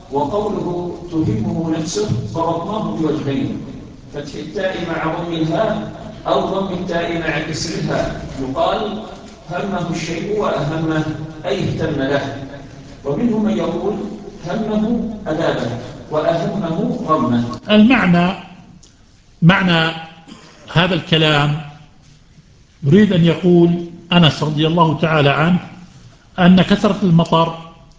وقوله تهمه نفسه ضربناه بوجهين: فتح التاء مع ضم الهاء أو ضم التاء مع كسرها. يقال همه الشيء وأهمه أي اهتم له. ومنهم من يقول همه أدابه وأهمه غمه. معنى هذا الكلام يريد أن يقول أنس رضي الله تعالى عنه أن كثرة المطر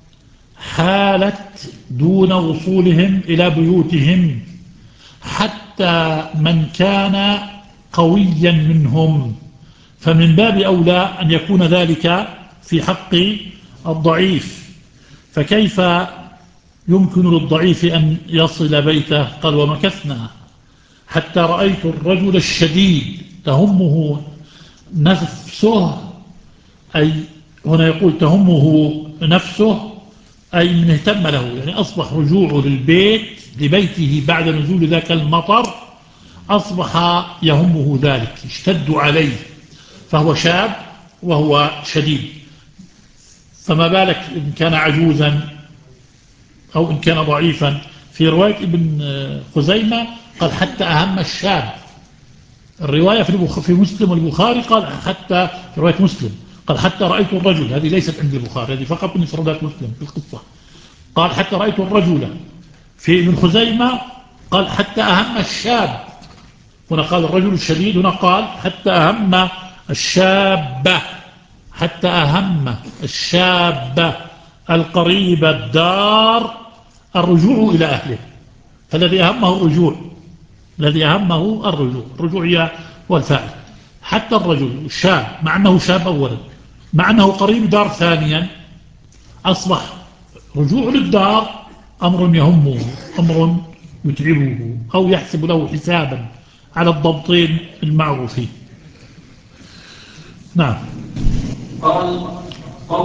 حالت دون وصولهم إلى بيوتهم حتى من كان قويا منهم، فمن باب أولى أن يكون ذلك في حق الضعيف. فكيف يمكن للضعيف أن يصل بيته؟ قال ومكثنا حتى رأيت الرجل الشديد تهمه نفسه، أي هنا يقول تهمه نفسه أي من اهتم له، يعني أصبح رجوعه لبيته بعد نزول ذاك المطر أصبح يهمه ذلك، اشتد عليه، فهو شاب وهو شديد، فما بالك إن كان عجوزا أو إن كان ضعيفا. في رواية ابن خزيمة قال حتى أهم الشاب. الرواية في مسلم والبخاري قال حتى، في رواية مسلم قال حتى رأيت الرجل، هذه ليست عند البخاري، هذه فقط من إفرادات مسلم في القصة. قال حتى رأيت الرجل. في ابن خزيمة قال حتى أهم الشاب، هنا قال الرجل الشديد، هنا قال حتى أهم الشاب، حتى أهم الشاب القريب الدار الرجوع إلى أهله. فالذي أهمه الرجوع، الذي أهمه الرجوع هو الفاعل. حتى الرجل الشاب مع أنه شاب أولا، مع أنه قريب دار ثانيا، أصبح رجوع للدار أمر يهمه، أمر يتعبه أو يحسب له حسابا على الضبطين المعروفين. نعم. قال